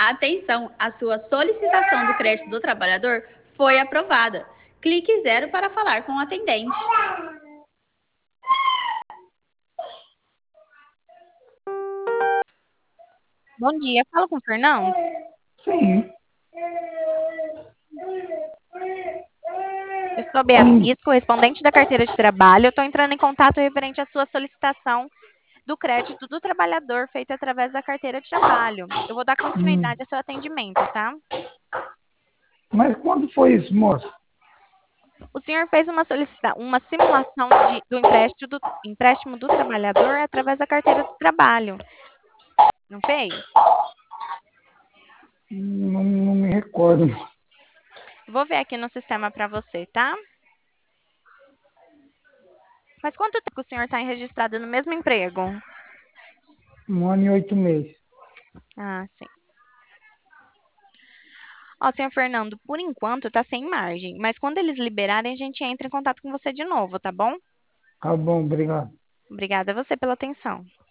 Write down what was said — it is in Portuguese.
Atenção, a sua solicitação do crédito do trabalhador foi aprovada. Clique 0 para falar com o atendente. Bom dia, fala com o Fernando. Sim. Eu sou a Beatriz, correspondente da carteira de trabalho. Eu estou entrando em contato referente à sua solicitação do crédito do trabalhador feita através da carteira de trabalho. Eu vou dar continuidade ao seu atendimento, tá? Mas quando foi isso, moço? O senhor fez uma simulação do empréstimo do trabalhador através da carteira de trabalho. Não fez? Não me recordo. Vou ver aqui no sistema para você, tá? Mas quanto tempo que o senhor está registrado no mesmo emprego? 1 ano e 8 meses. Ah, sim. Ó, senhor Fernando, por enquanto tá sem margem, mas quando eles liberarem, a gente entra em contato com você de novo, tá bom? Tá bom, obrigado. Obrigada a você pela atenção.